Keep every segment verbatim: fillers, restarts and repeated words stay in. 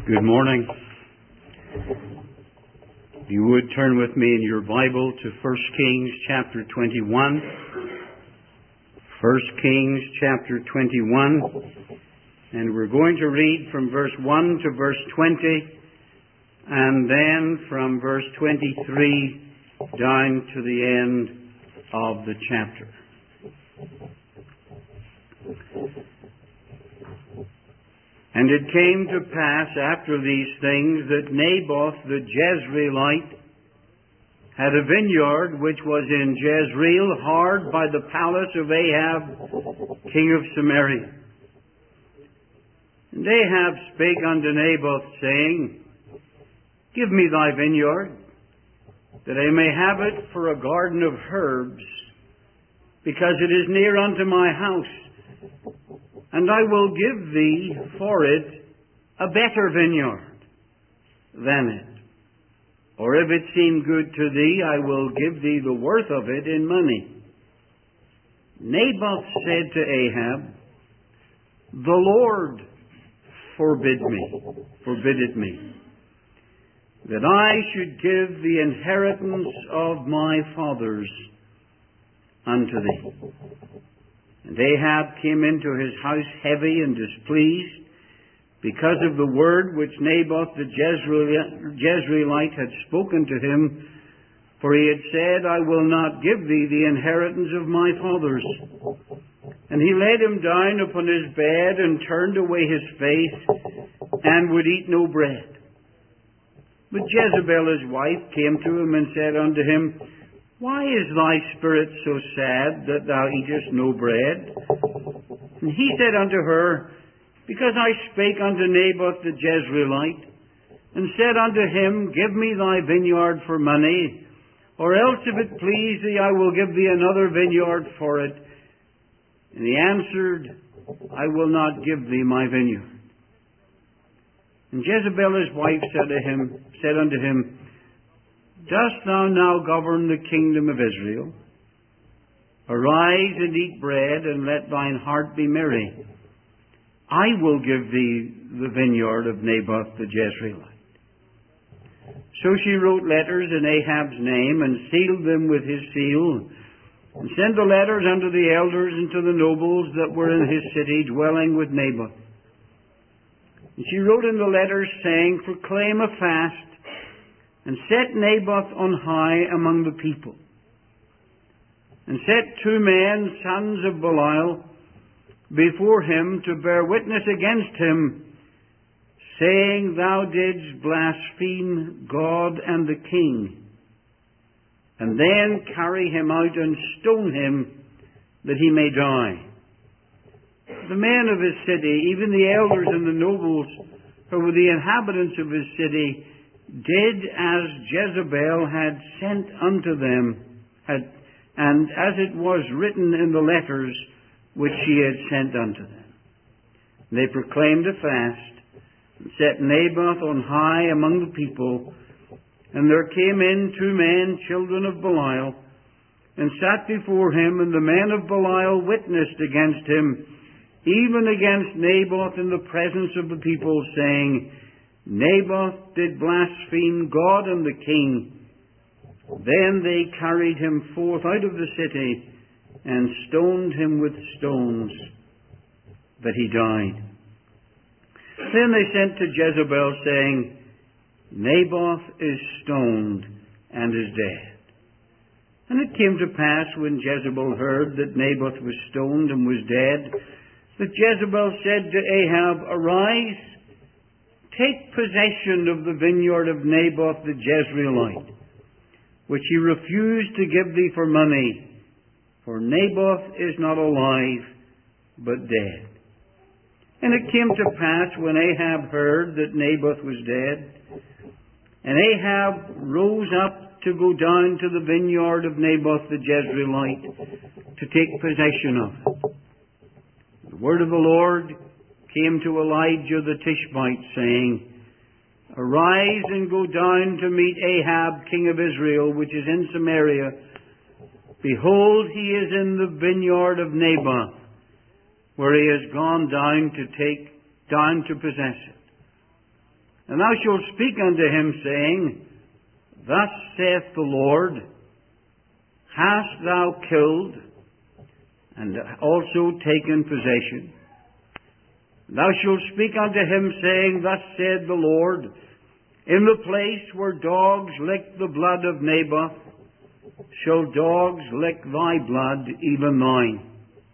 Good morning. If you would turn with me in your Bible to First Kings chapter twenty-one. First Kings chapter twenty-one. And we're going to read from verse one to verse twenty, and then from verse twenty-three down to the end of the chapter. And it came to pass after these things that Naboth the Jezreelite had a vineyard which was in Jezreel, hard by the palace of Ahab, king of Samaria. And Ahab spake unto Naboth, saying, Give me thy vineyard, that I may have it for a garden of herbs, because it is near unto my house. And I will give thee for it a better vineyard than it. Or if it seem good to thee, I will give thee the worth of it in money. Naboth said to Ahab, The Lord forbid me, forbid me, that I should give the inheritance of my fathers unto thee. And Ahab came into his house heavy and displeased, because of the word which Naboth the Jezreelite had spoken to him. For he had said, I will not give thee the inheritance of my fathers. And he laid him down upon his bed, and turned away his face, and would eat no bread. But Jezebel his wife came to him, and said unto him, Why is thy spirit so sad that thou eatest no bread? And he said unto her, Because I spake unto Naboth the Jezreelite, and said unto him, Give me thy vineyard for money, or else if it please thee, I will give thee another vineyard for it. And he answered, I will not give thee my vineyard. And Jezebel his wife said to him, said unto him, Dost thou now govern the kingdom of Israel? Arise and eat bread, and let thine heart be merry. I will give thee the vineyard of Naboth the Jezreelite. So she wrote letters in Ahab's name, and sealed them with his seal, and sent the letters unto the elders and to the nobles that were in his city, dwelling with Naboth. And she wrote in the letters, saying, Proclaim a fast, and set Naboth on high among the people. And set two men, sons of Belial, before him to bear witness against him, saying, Thou didst blaspheme God and the king. And then carry him out and stone him, that he may die. The men of his city, even the elders and the nobles, who were the inhabitants of his city, did as Jezebel had sent unto them, had, and as it was written in the letters which she had sent unto them. They proclaimed a fast, and set Naboth on high among the people. And there came in two men, children of Belial, and sat before him, and the men of Belial witnessed against him, even against Naboth in the presence of the people, saying, Naboth did blaspheme God and the king. Then they carried him forth out of the city, and stoned him with stones, that he died. Then they sent to Jezebel, saying, Naboth is stoned, and is dead. And it came to pass, when Jezebel heard that Naboth was stoned and was dead, that Jezebel said to Ahab, Arise, take possession of the vineyard of Naboth the Jezreelite, which he refused to give thee for money, for Naboth is not alive, but dead. And it came to pass, when Ahab heard that Naboth was dead, and Ahab rose up to go down to the vineyard of Naboth the Jezreelite, to take possession of it. The word of the Lord came to Elijah the Tishbite, saying, Arise and go down to meet Ahab, king of Israel, which is in Samaria. Behold, he is in the vineyard of Naboth, where he has gone down to take down to possess it. And thou shalt speak unto him, saying, Thus saith the Lord, Hast thou killed, and also taken possession? Thou shalt speak unto him, saying, Thus said the Lord, In the place where dogs lick the blood of Naboth, shall dogs lick thy blood, even thine.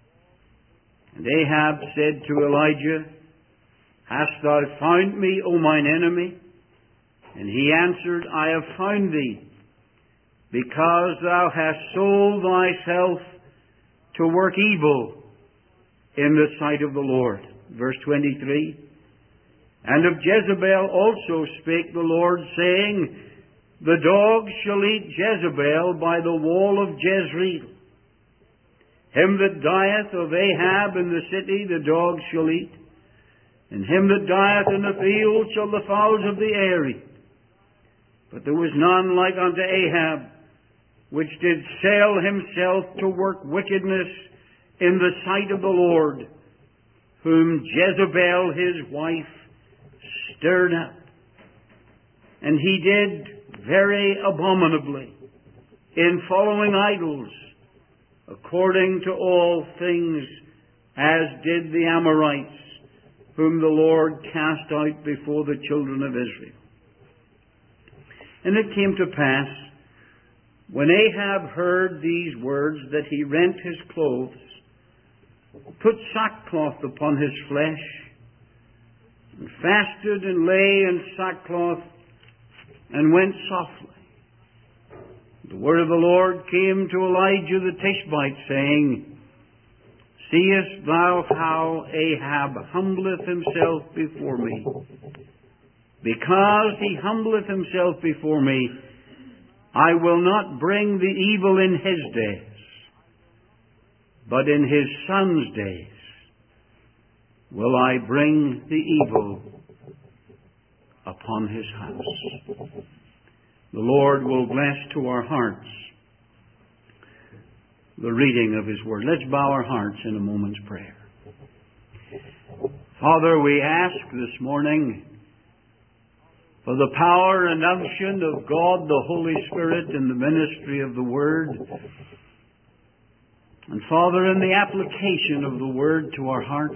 And Ahab said to Elijah, Hast thou found me, O mine enemy? And he answered, I have found thee, because thou hast sold thyself to work evil in the sight of the Lord. Verse twenty-three. And of Jezebel also spake the Lord, saying, The dogs shall eat Jezebel by the wall of Jezreel. Him that dieth of Ahab in the city the dogs shall eat, and him that dieth in the field shall the fowls of the air eat. But there was none like unto Ahab, which did sell himself to work wickedness in the sight of the Lord, whom Jezebel his wife stirred up. And he did very abominably in following idols, according to all things as did the Amorites, whom the Lord cast out before the children of Israel. And it came to pass, when Ahab heard these words, that he rent his clothes, put sackcloth upon his flesh, and fasted and lay in sackcloth, and went softly. The word of the Lord came to Elijah the Tishbite, saying, Seest thou how Ahab humbleth himself before me? Because he humbleth himself before me, I will not bring the evil in his days, but in his son's days will I bring the evil upon his house. The Lord will bless to our hearts the reading of his word. Let's bow our hearts in a moment's prayer. Father, we ask this morning for the power and unction of God the Holy Spirit in the ministry of the Word. And Father, in the application of the Word to our hearts,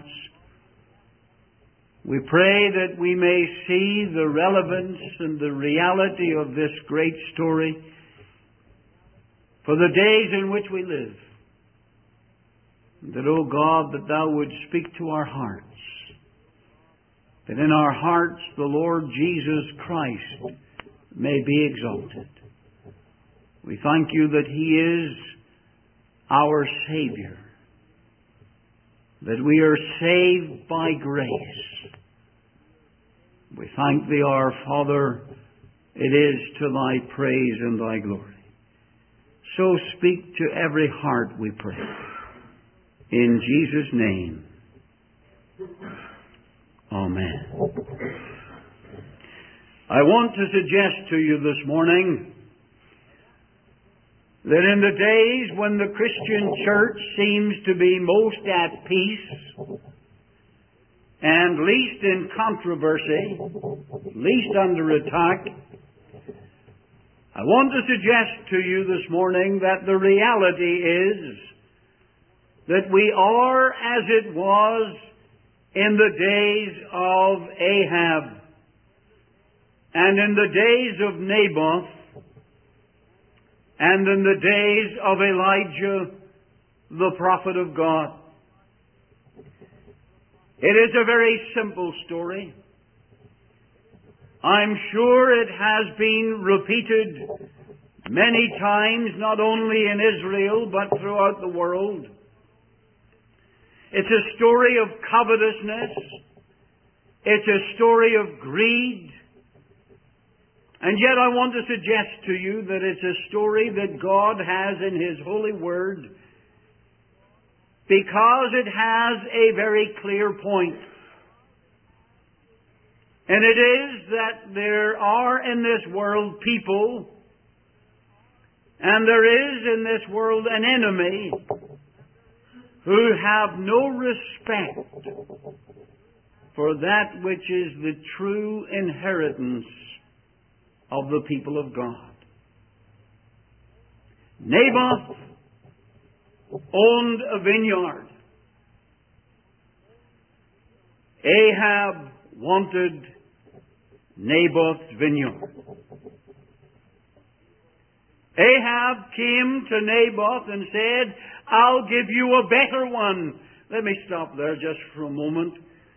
we pray that we may see the relevance and the reality of this great story for the days in which we live. That, O God, that Thou would speak to our hearts. That in our hearts the Lord Jesus Christ may be exalted. We thank You that He is our Savior. That we are saved by grace. We thank Thee, our Father. It is to Thy praise and Thy glory. So speak to every heart, we pray. In Jesus' name. Amen. I want to suggest to you this morning that in the days when the Christian church seems to be most at peace and least in controversy, least under attack, I want to suggest to you this morning that the reality is that we are as it was in the days of Ahab and in the days of Naboth and in the days of Elijah, the prophet of God. It is a very simple story. I'm sure it has been repeated many times, not only in Israel, but throughout the world. It's a story of covetousness. It's a story of greed. And yet I want to suggest to you that it's a story that God has in His holy word, because it has a very clear point. And it is that there are in this world people, and there is in this world an enemy who have no respect for that which is the true inheritance of the people of God. Naboth owned a vineyard. Ahab wanted Naboth's vineyard. Ahab came to Naboth and said, I'll give you a better one. Let me stop there just for a moment.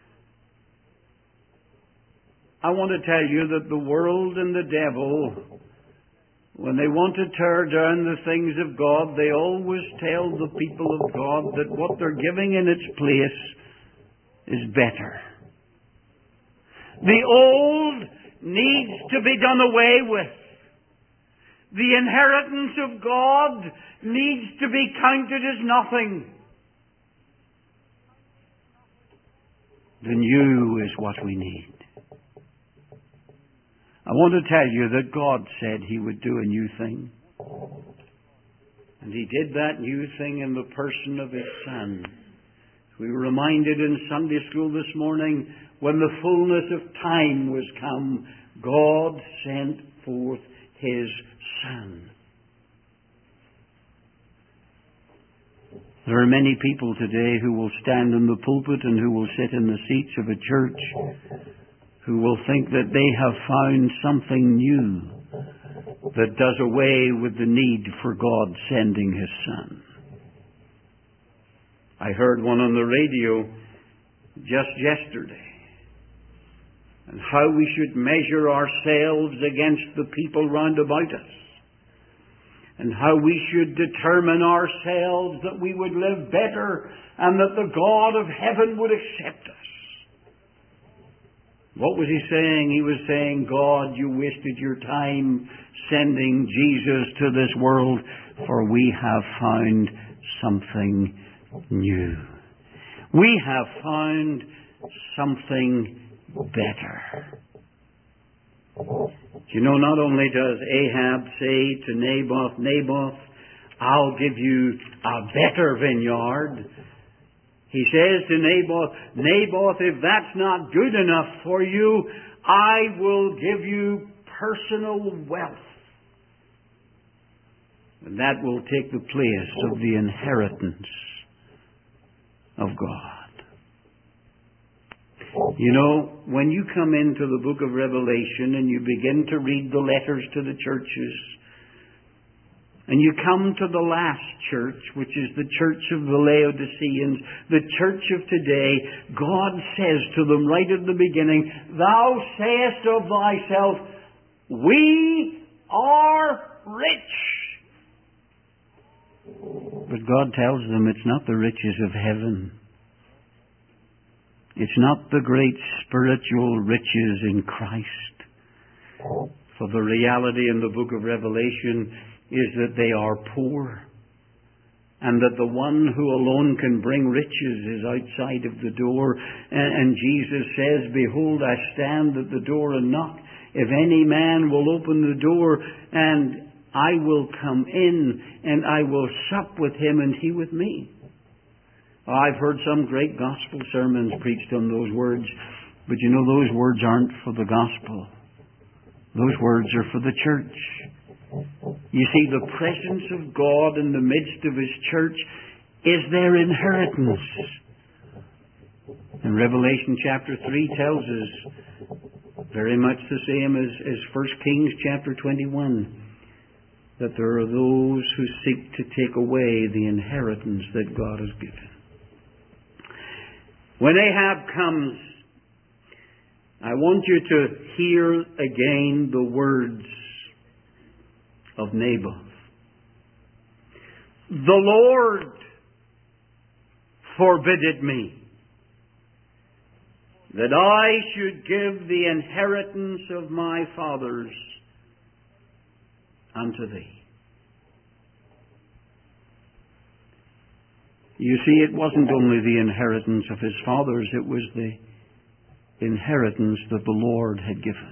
I want to tell you that the world and the devil, when they want to tear down the things of God, they always tell the people of God that what they're giving in its place is better. The old needs to be done away with. The inheritance of God needs to be counted as nothing. The new is what we need. I want to tell you that God said He would do a new thing. And He did that new thing in the person of His Son. We were reminded in Sunday school this morning, when the fullness of time was come, God sent forth His Son. There are many people today who will stand in the pulpit and who will sit in the seats of a church who will think that they have found something new that does away with the need for God sending His Son. I heard one on the radio just yesterday, and how we should measure ourselves against the people round about us, and how we should determine ourselves that we would live better and that the God of heaven would accept us. What was he saying? He was saying, God, you wasted your time sending Jesus to this world, for we have found something new. We have found something better. You know, not only does Ahab say to Naboth, Naboth, I'll give you a better vineyard. He says to Naboth, Naboth, if that's not good enough for you, I will give you personal wealth. And that will take the place of the inheritance of God. You know, when you come into the book of Revelation and you begin to read the letters to the churches, and you come to the last church, which is the church of the Laodiceans, the church of today, God says to them right at the beginning, Thou sayest of thyself, We are rich. But God tells them it's not the riches of heaven. It's not the great spiritual riches in Christ. For the reality in the book of Revelation is that they are poor, and that the one who alone can bring riches is outside of the door. And, and Jesus says, Behold, I stand at the door and knock. If any man will open the door, and I will come in, and I will sup with him, and he with me. I've heard some great gospel sermons preached on those words, but you know, those words aren't for the gospel. Those words are for the church. You see, the presence of God in the midst of His church is their inheritance. And Revelation chapter three tells us, very much the same as, as First Kings chapter twenty-one, that there are those who seek to take away the inheritance that God has given. When Ahab comes, I want you to hear again the words of Naboth. The Lord forbid it me, that I should give the inheritance of my fathers unto thee. You see, it wasn't only the inheritance of his fathers, it was the inheritance that the Lord had given.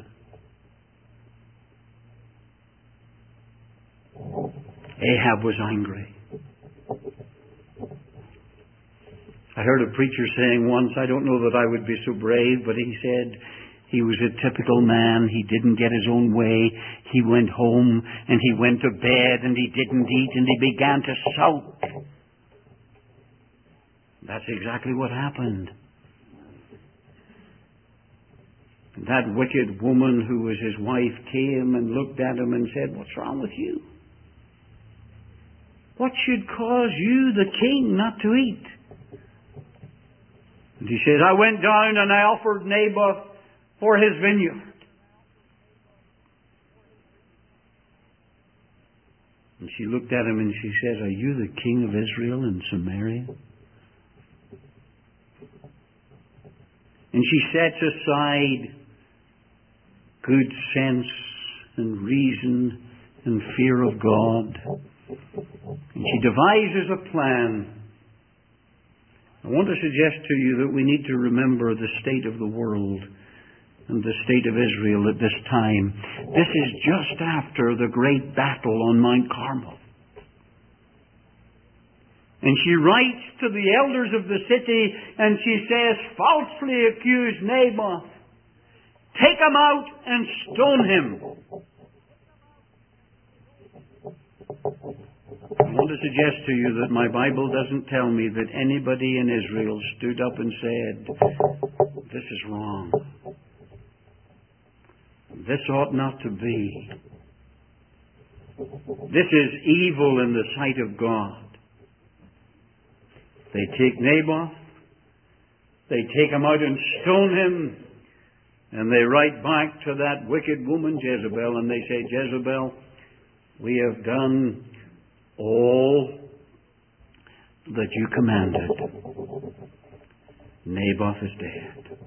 Ahab was angry. I heard a preacher saying once, I don't know that I would be so brave, but he said he was a typical man. He didn't get his own way. He went home and he went to bed and he didn't eat and he began to sulk. That's exactly what happened. That wicked woman who was his wife came and looked at him and said, "What's wrong with you? What should cause you, the king, not to eat?" And he says, "I went down and I offered Naboth for his vineyard." And she looked at him and she said, "Are you the king of Israel in Samaria?" And she sets aside good sense and reason and fear of God. And she devises a plan. I want to suggest to you that we need to remember the state of the world and the state of Israel at this time. This is just after the great battle on Mount Carmel. And she writes to the elders of the city and she says, "Falsely accuse Naboth. Take him out and stone him." I want to suggest to you that my Bible doesn't tell me that anybody in Israel stood up and said, "This is wrong. This ought not to be. This is evil in the sight of God." They take Naboth, they take him out and stone him, and they write back to that wicked woman Jezebel and they say, "Jezebel, we have done all that you commanded. Naboth is dead."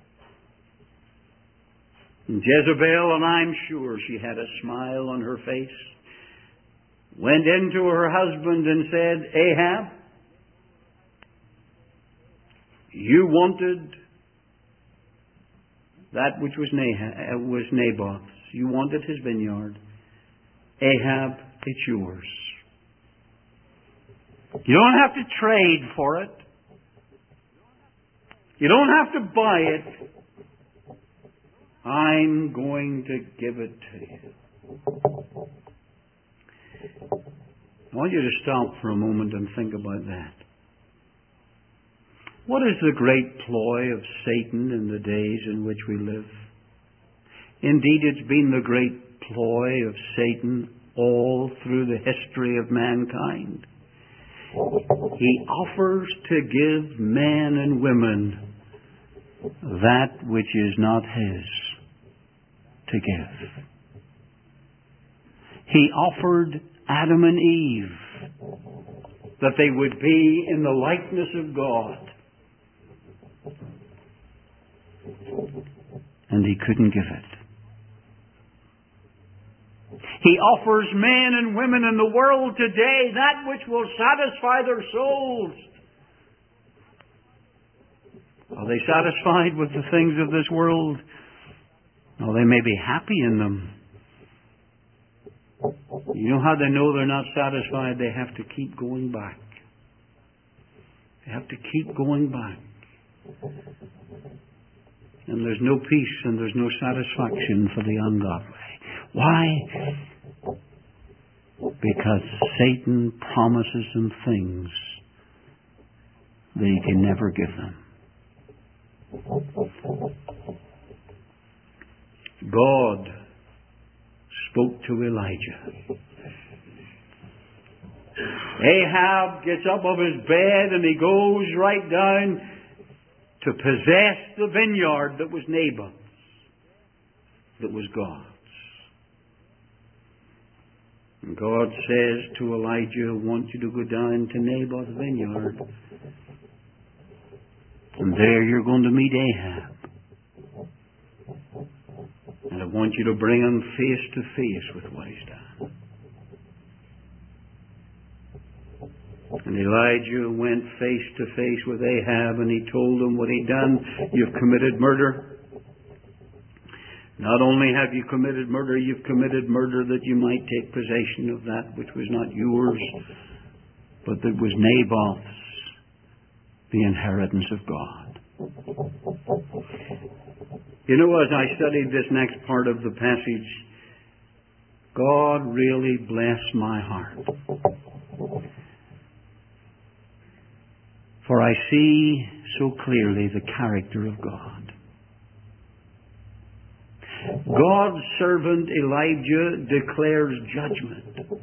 And Jezebel, and I'm sure she had a smile on her face, went into her husband and said, "Ahab, you wanted that which was, Nahab, was Naboth's. You wanted his vineyard. Ahab, it's yours. You don't have to trade for it. You don't have to buy it. I'm going to give it to you." I want you to stop for a moment and think about that. What is the great ploy of Satan in the days in which we live? Indeed, it's been the great ploy of Satan all through the history of mankind. He offers to give men and women that which is not his to give. He offered Adam and Eve that they would be in the likeness of God. And he couldn't give it. He offers men and women in the world today that which will satisfy their souls. Are they satisfied with the things of this world? No, they may be happy in them. You know how they know they're not satisfied? They have to keep going back. They have to keep going back. And there's no peace and there's no satisfaction for the ungodly. Why? Because Satan promises them things that he can never give them. God spoke to Elijah. Ahab gets up off his bed and he goes right down to possess the vineyard that was Naboth's, that was God's. And God says to Elijah, "I want you to go down to Naboth's vineyard. And there you're going to meet Ahab. And I want you to bring him face to face with what he's done." And Elijah went face to face with Ahab and he told him what he'd done. "You've committed murder. Not only have you committed murder, you've committed murder that you might take possession of that which was not yours, but that was Naboth's. the inheritance of God. You know, as I studied this next part of the passage, God really blessed my heart. For I see so clearly the character of God. God's servant Elijah declares judgment.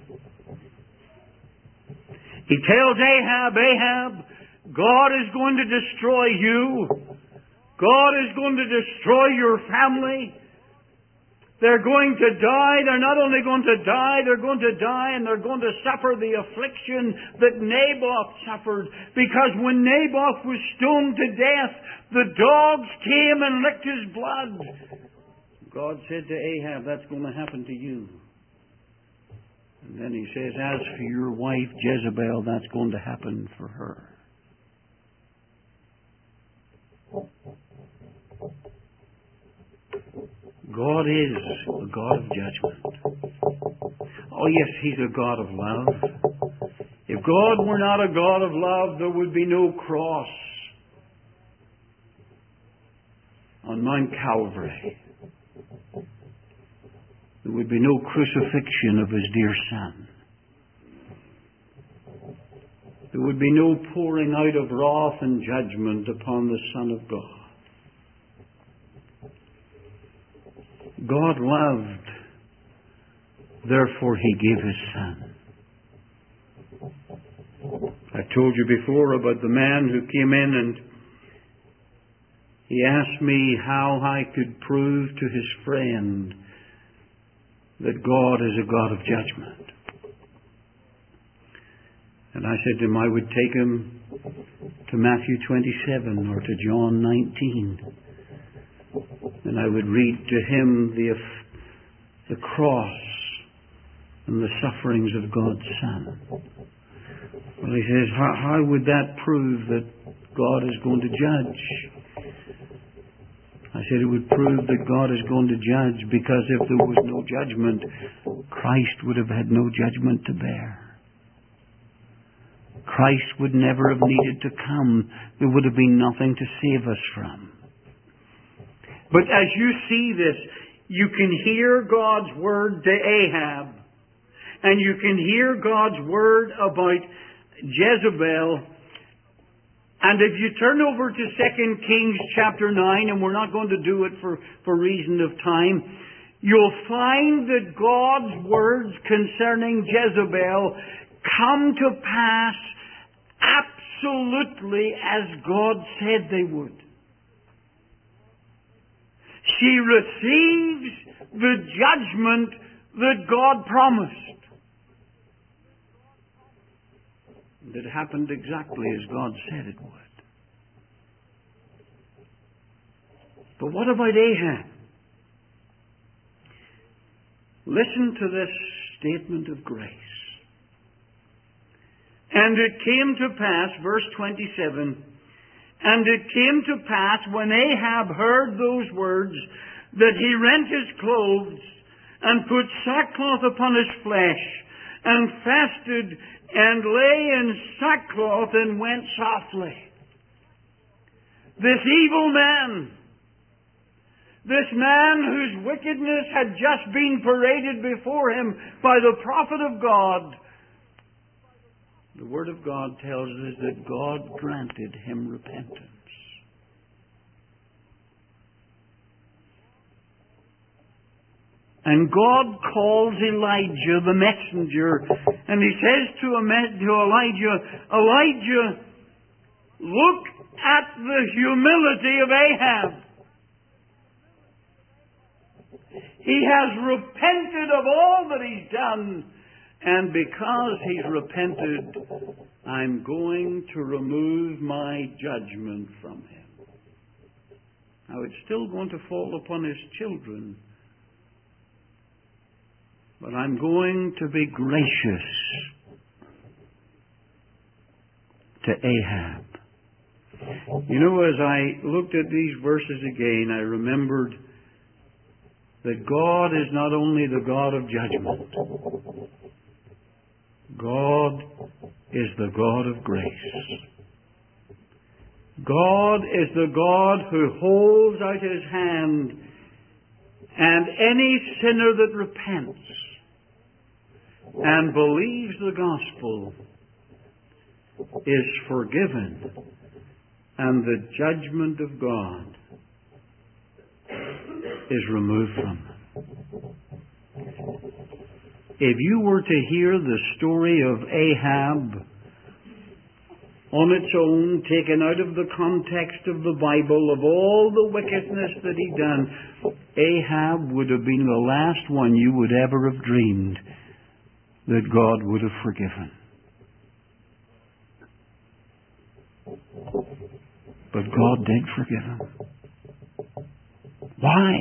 He tells Ahab, Ahab, God is going to destroy you. God is going to destroy your family. They're going to die. They're not only going to die, they're going to die and they're going to suffer the affliction that Naboth suffered. Because when Naboth was stoned to death, the dogs came and licked his blood. God said to Ahab, that's going to happen to you. And then he says, as for your wife Jezebel, that's going to happen for her. God is a God of judgment. Oh yes, He's a God of love. If God were not a God of love, there would be no cross on Mount Calvary. There would be no crucifixion of His dear Son. There would be no pouring out of wrath and judgment upon the Son of God. God loved, therefore He gave His Son. I told you before about the man who came in and he asked me how I could prove to his friend that God is a God of judgment. And I said to him I would take him to Matthew twenty-seven or to John nineteen. And I would read to him the, the cross and the sufferings of God's Son. Well, he says, how, how would that prove that God is going to judge? I said it would prove that God is going to judge because if there was no judgment, Christ would have had no judgment to bear. Christ would never have needed to come. There would have been nothing to save us from. But as you see this, you can hear God's word to Ahab. And you can hear God's word about Jezebel. And if you turn over to Second Kings chapter nine, and we're not going to do it for, for reason of time, you'll find that God's words concerning Jezebel come to pass absolutely as God said they would. She receives the judgment that God promised. It happened exactly as God said it would. But what about Ahab? Listen to this statement of grace. And it came to pass, verse twenty-seven, and it came to pass when Ahab heard those words that he rent his clothes and put sackcloth upon his flesh and fasted and lay in sackcloth and went softly. This evil man, this man whose wickedness had just been paraded before him by the prophet of God, the Word of God tells us that God granted him repentance. And God calls Elijah the messenger, and He says to Elijah, Elijah, look at the humility of Ahab. He has repented of all that he's done, and because he's repented, I'm going to remove my judgment from him. Now it's still going to fall upon his children, but I'm going to be gracious to Ahab. You know, as I looked at these verses again, I remembered that God is not only the God of judgment. God is the God of grace. God is the God who holds out His hand, and any sinner that repents and believes the gospel is forgiven, and the judgment of God is removed from them. If you were to hear the story of Ahab on its own, taken out of the context of the Bible, of all the wickedness that he done, Ahab would have been the last one you would ever have dreamed that God would have forgiven. But God did forgive him. Why?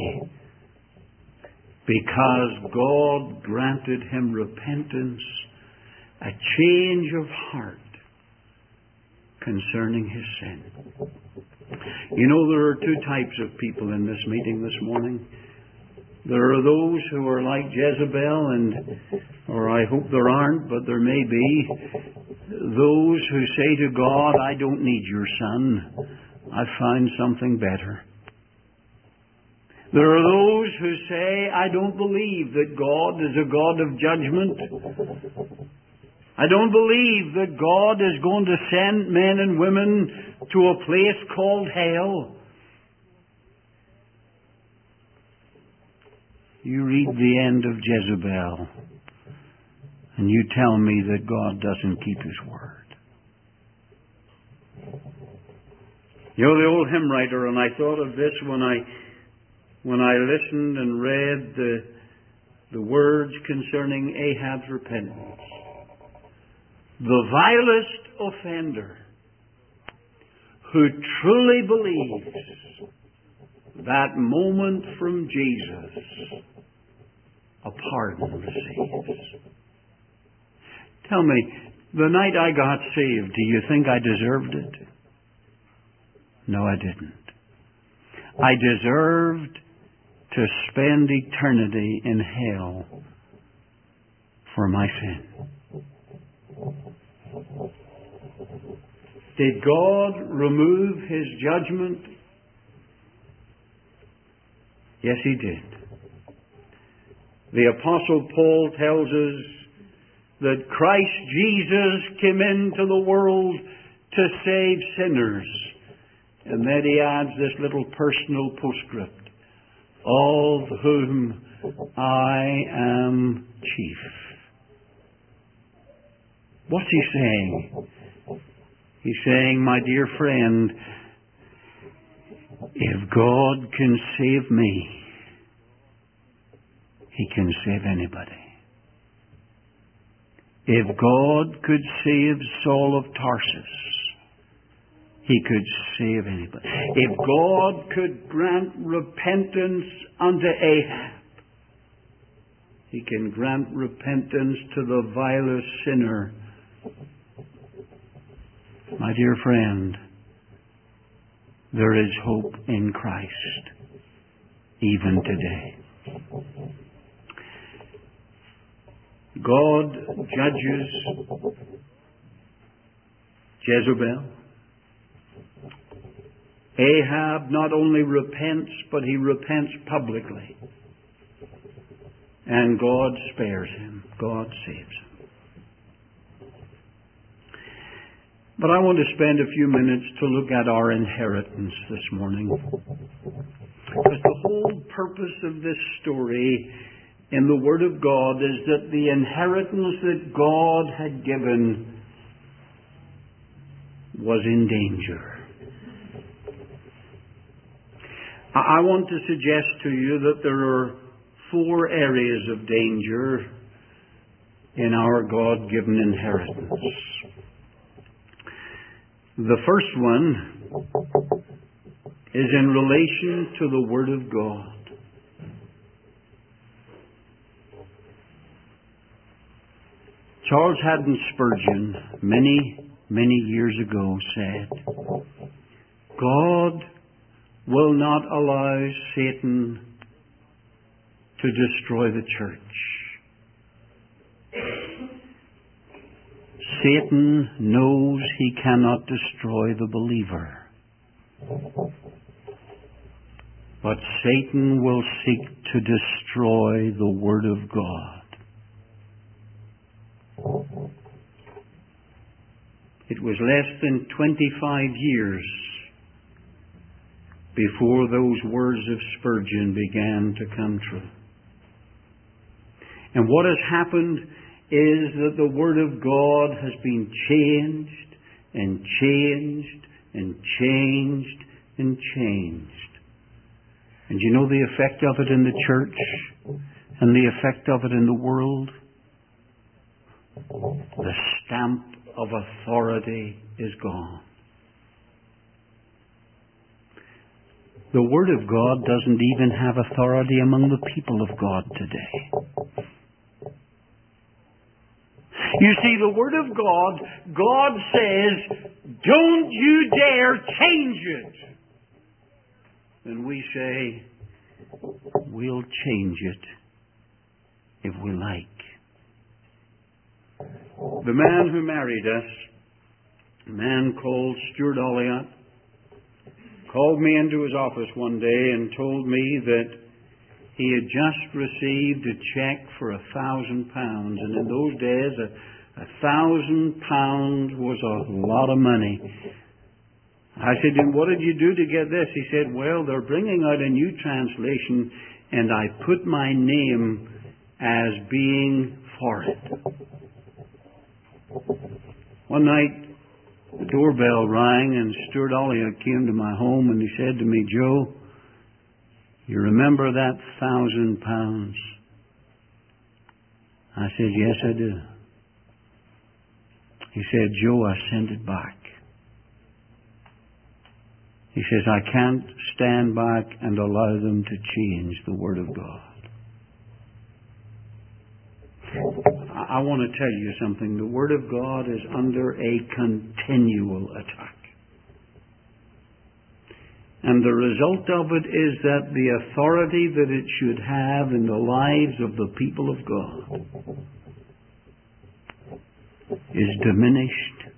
Because God granted him repentance, a change of heart concerning his sin. You know, there are two types of people in this meeting this morning. There are those who are like Jezebel, and, or I hope there aren't, but there may be, those who say to God, I don't need your son. I've found something better. There are those who say, I don't believe that God is a God of judgment. I don't believe that God is going to send men and women to a place called hell. You read the end of Jezebel, and you tell me that God doesn't keep His word. You know the old hymn writer, and I thought of this when I when I listened and read the the words concerning Ahab's repentance. The vilest offender who truly believes that moment from Jesus, a pardon receives. Tell me, the night I got saved, do you think I deserved it? No, I didn't. I deserved to spend eternity in hell for my sin. Did God remove His judgment? Yes, He did. The Apostle Paul tells us that Christ Jesus came into the world to save sinners. And then he adds this little personal postscript, of whom I am chief. What's he saying? He's saying, my dear friend, if God can save me, He can save anybody. If God could save Saul of Tarsus, He could save anybody. If God could grant repentance unto Ahab, He can grant repentance to the vilest sinner. My dear friend, there is hope in Christ, even today. God judges Jezebel. Ahab not only repents, but he repents publicly. And God spares him. God saves him. But I want to spend a few minutes to look at our inheritance this morning. Because the whole purpose of this story in the Word of God is that the inheritance that God had given was in danger. I want to suggest to you that there are four areas of danger in our God-given inheritance. The first one is in relation to the Word of God. Charles Haddon Spurgeon, many, many years ago, said, God will not allow Satan to destroy the church. Satan knows he cannot destroy the believer. But Satan will seek to destroy the Word of God. It was less than twenty-five years before those words of Spurgeon began to come true. And what has happened is that the Word of God has been changed and changed and changed and changed. And you know the effect of it in the church and the effect of it in the world? The stamp of authority is gone. The Word of God doesn't even have authority among the people of God today. You see, the Word of God, God says, don't you dare change it. And we say, we'll change it if we like. The man who married us, a man called Stuart Olliott, called me into his office one day and told me that he had just received a check for a thousand pounds. And in those days, a, a thousand pounds was a lot of money. I said, and what did you do to get this? He said, well, they're bringing out a new translation and I put my name as being for it. One night, the doorbell rang and Stuart Olliott came to my home and he said to me, Joe, you remember that thousand pounds? I said, yes, I do. He said, Joe, I sent it back. He says, I can't stand back and allow them to change the Word of God. I want to tell you something. The Word of God is under a continual attack. And the result of it is that the authority that it should have in the lives of the people of God is diminished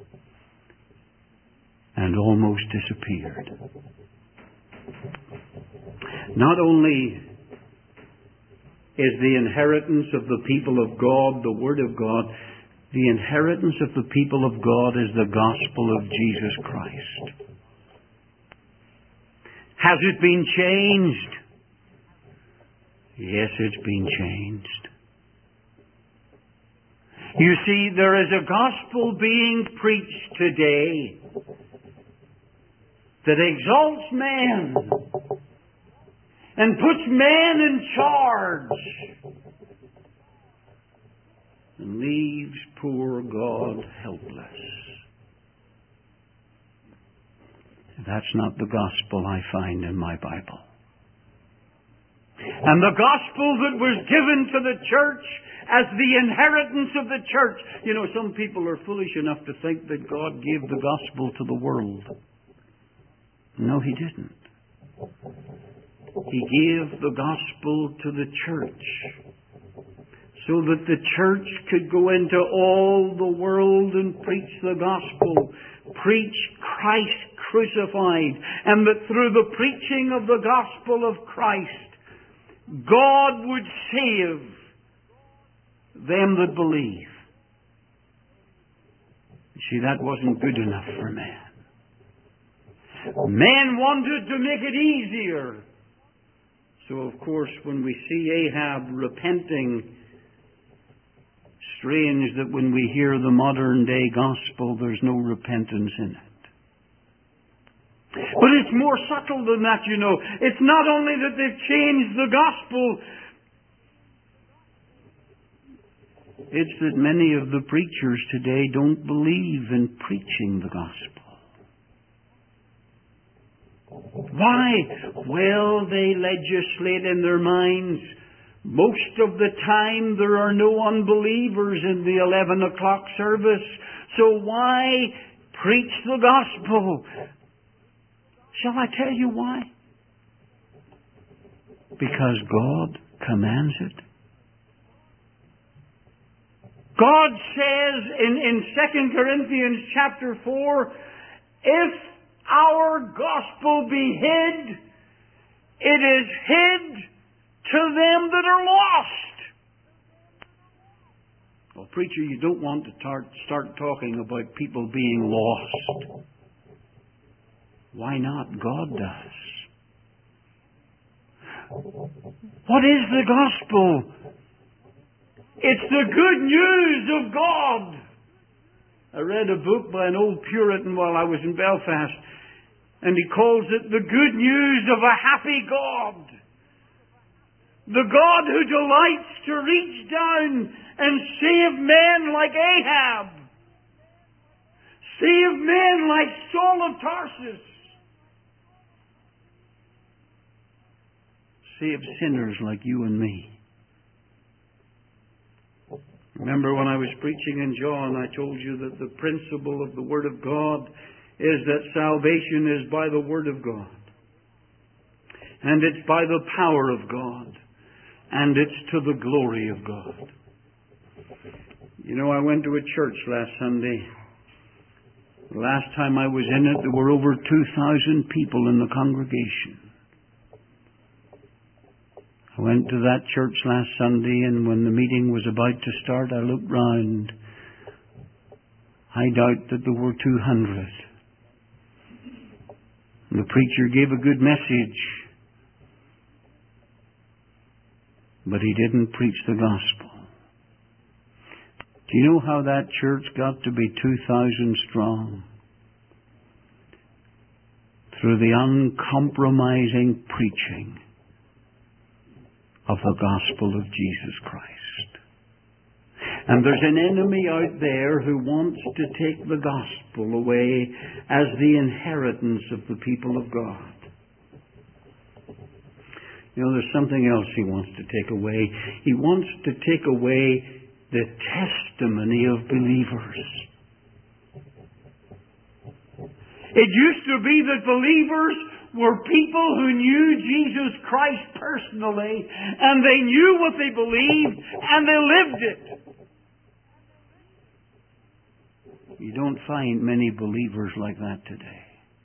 and almost disappeared. Not only is the inheritance of the people of God the Word of God, the inheritance of the people of God is the gospel of Jesus Christ. Has it been changed? Yes, it's been changed. You see, there is a gospel being preached today that exalts man and puts man in charge and leaves poor God helpless. That's not the gospel I find in my Bible. And the gospel that was given to the church as the inheritance of the church. You know, some people are foolish enough to think that God gave the gospel to the world. No, He didn't. He gave the gospel to the church so that the church could go into all the world and preach the gospel, preach Christ crucified, and that through the preaching of the gospel of Christ, God would save them that believe. See, that wasn't good enough for man. Man wanted to make it easier. So, of course, when we see Ahab repenting, strange that when we hear the modern day gospel, there's no repentance in it. But it's more subtle than that, you know. It's not only that they've changed the gospel, it's that many of the preachers today don't believe in preaching the gospel. Why? Well, they legislate in their minds. Most of the time there are no unbelievers in the eleven o'clock service. So why preach the gospel? Shall I tell you why? Because God commands it. God says in, in Second Corinthians chapter four, if our gospel be hid, it is hid to them that are lost. Well, preacher, you don't want to tar- start talking about people being lost. Why not? God does. What is the gospel? It's the good news of God. I read a book by an old Puritan while I was in Belfast, and he calls it the good news of a happy God. The God who delights to reach down and save men like Ahab. Save men like Saul of Tarsus. Save sinners like you and me. Remember when I was preaching in John, I told you that the principle of the Word of God is that salvation is by the Word of God. And it's by the power of God. And it's to the glory of God. You know, I went to a church last Sunday. The last time I was in it, there were over two thousand people in the congregation. I went to that church last Sunday, and when the meeting was about to start, I looked round. I doubt that there were two hundred. And the preacher gave a good message, but he didn't preach the gospel. Do you know how that church got to be two thousand strong? Through the uncompromising preaching of the gospel of Jesus Christ. And there's an enemy out there who wants to take the gospel away as the inheritance of the people of God. You know, there's something else he wants to take away. He wants to take away the testimony of believers. It used to be that believers were people who knew Jesus Christ personally, and they knew what they believed, and they lived it. You don't find many believers like that today.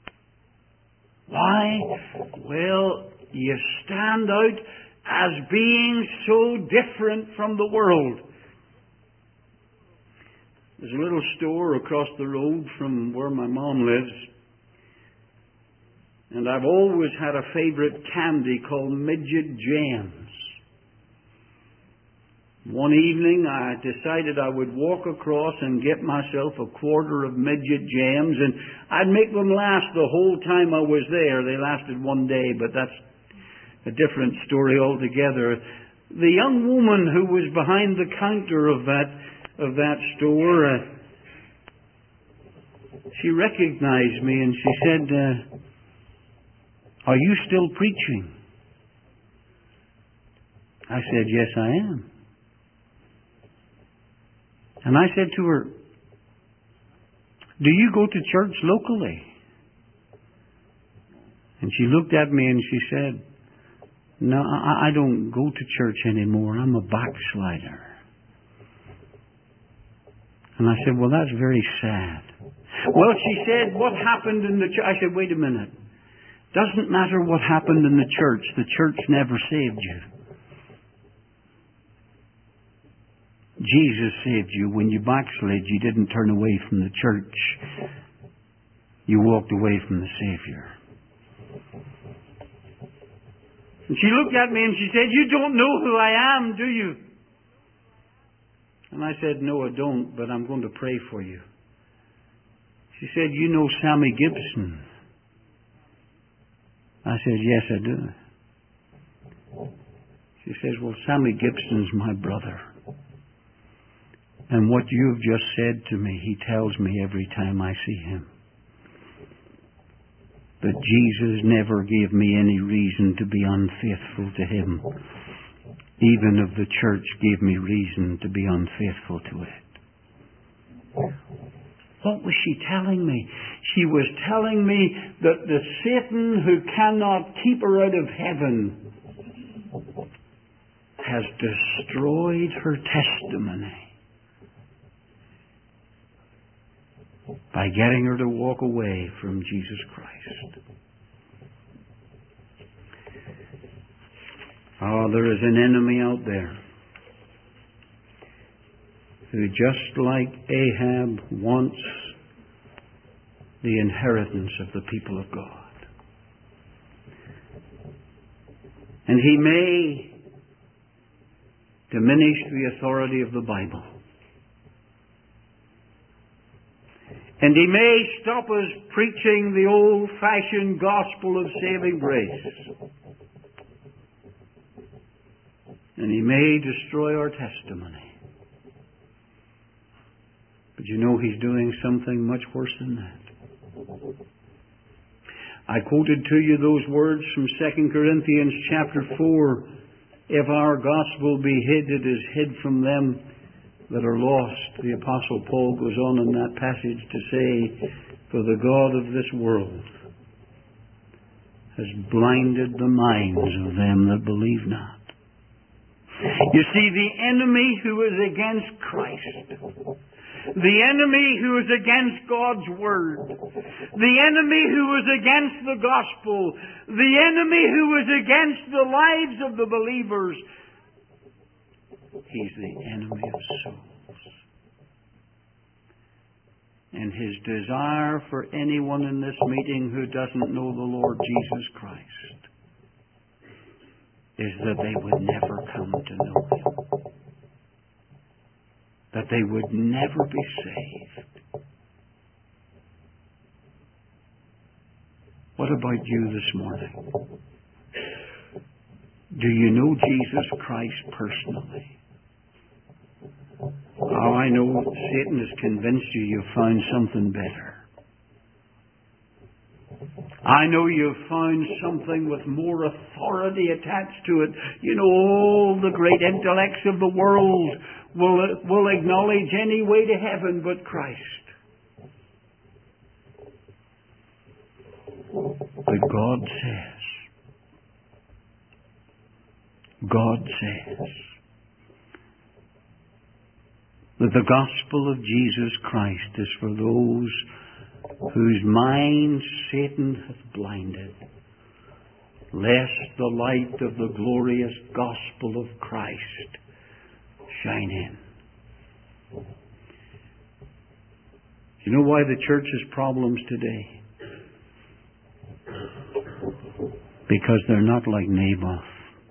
Why? Well, you stand out as being so different from the world. There's a little store across the road from where my mom lives. And I've always had a favourite candy called Midget Jams. One evening I decided I would walk across and get myself a quarter of Midget Jams, and I'd make them last the whole time I was there. They lasted one day, but that's a different story altogether. The young woman who was behind the counter of that of that store, uh, she recognized me and she said, uh, "Are you still preaching?" I said, "Yes, I am." And I said to her, "Do you go to church locally?" And she looked at me and she said, "No, I, I don't go to church anymore. I'm a backslider." And I said, "Well, that's very sad." Well, she said, "What happened in the church?" I said, "Wait a minute. Doesn't matter what happened in the church. The church never saved you. Jesus saved you. When you backslid, you didn't turn away from the church. You walked away from the Savior." And she looked at me and she said, "You don't know who I am, do you?" And I said, "No, I don't, but I'm going to pray for you." She said, "You know Sammy Gibson?" I said, "Yes, I do." She says, "Well, Sammy Gibson's my brother. And what you've just said to me, he tells me every time I see him. That Jesus never gave me any reason to be unfaithful to him. Even if the church gave me reason to be unfaithful to it." What was she telling me? She was telling me that the Satan who cannot keep her out of heaven has destroyed her testimony. by getting her to walk away from Jesus Christ. Oh, there is an enemy out there who, just like Ahab, wants the inheritance of the people of God. And he may diminish the authority of the Bible. And he may stop us preaching the old-fashioned gospel of saving grace. And he may destroy our testimony. But you know he's doing something much worse than that. I quoted to you those words from Second Corinthians chapter four. If our gospel be hid, it is hid from them that are lost. The Apostle Paul goes on in that passage to say, for the God of this world has blinded the minds of them that believe not. You see, the enemy who is against Christ, the enemy who is against God's Word, the enemy who is against the gospel, the enemy who is against the lives of the believers, he's the enemy of souls. And his desire for anyone in this meeting who doesn't know the Lord Jesus Christ is that they would never come to know Him. That they would never be saved. What about you this morning? Do you know Jesus Christ personally? Oh, I know Satan has convinced you you've found something better. I know you've found something with more authority attached to it. You know, all the great intellects of the world will, will acknowledge any way to heaven but Christ. But God says, God says that the gospel of Jesus Christ is for those whose minds Satan hath blinded, lest the light of the glorious gospel of Christ shine in. You know why the church has problems today? Because they're not like Naboth.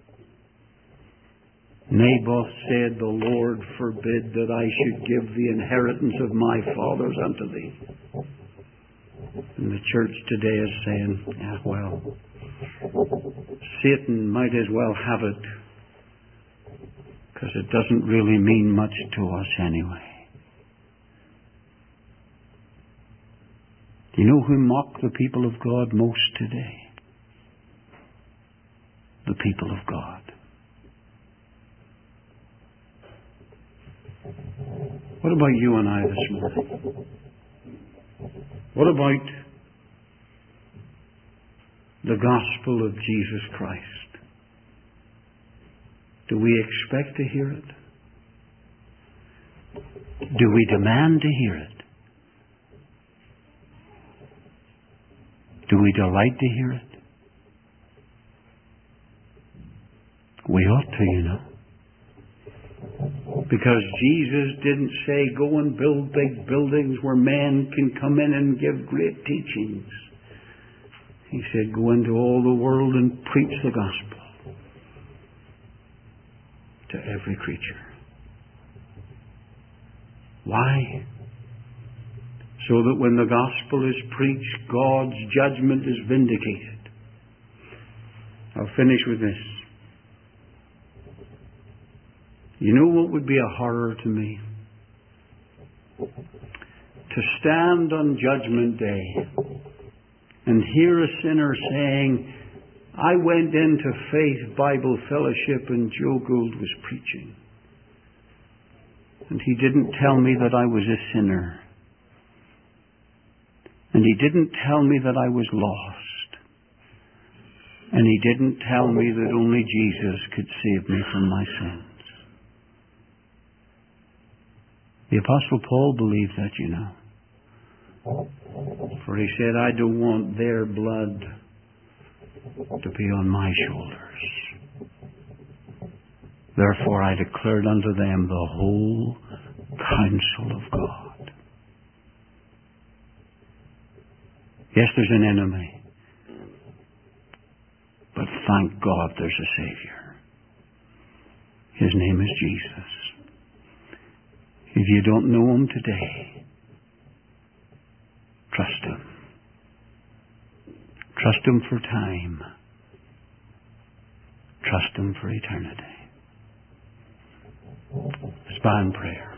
Naboth said, the Lord forbid that I should give the inheritance of my fathers unto thee. And the church today is saying, yeah, well, Satan might as well have it, because it doesn't really mean much to us anyway. Do you know who mock the people of God most today? The people of God. What about you and I this morning? What about the gospel of Jesus Christ? Do we expect to hear it? Do we demand to hear it? Do we delight to hear it? We ought to, you know. Because Jesus didn't say, go and build big buildings where men can come in and give great teachings. He said, go into all the world and preach the gospel to every creature. Why? So that when the gospel is preached, God's judgment is vindicated. I'll finish with this. You know what would be a horror to me? To stand on Judgment Day and hear a sinner saying, I went into Faith Bible Fellowship and Joe Gould was preaching. And he didn't tell me that I was a sinner. And he didn't tell me that I was lost. And he didn't tell me that only Jesus could save me from my sins. The Apostle Paul believed that, you know. For he said, I don't want their blood to be on my shoulders. Therefore I declared unto them the whole counsel of God. Yes, there's an enemy. But thank God there's a Savior. His name is Jesus. If you don't know Him today, trust Him. Trust Him for time. Trust Him for eternity. Let's bow in prayer.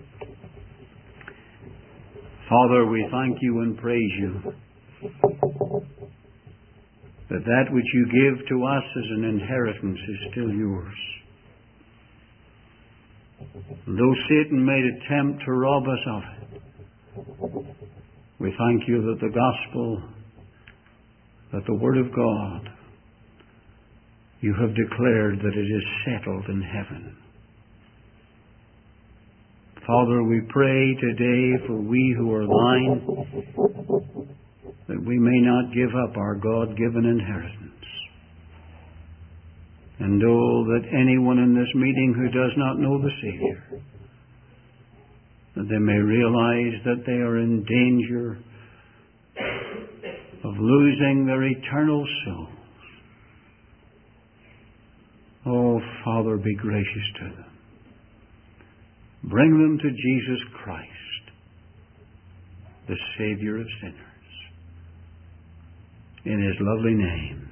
Father, we thank You and praise You that that which You give to us as an inheritance is still Yours. And though Satan made attempt to rob us of it, we thank You that the gospel, that the Word of God, You have declared that it is settled in heaven. Father, we pray today for we who are Thine, that we may not give up our God-given inheritance. And oh, that anyone in this meeting who does not know the Savior, that they may realize that they are in danger of losing their eternal souls. Oh, Father, be gracious to them. Bring them to Jesus Christ, the Savior of sinners. In His lovely name.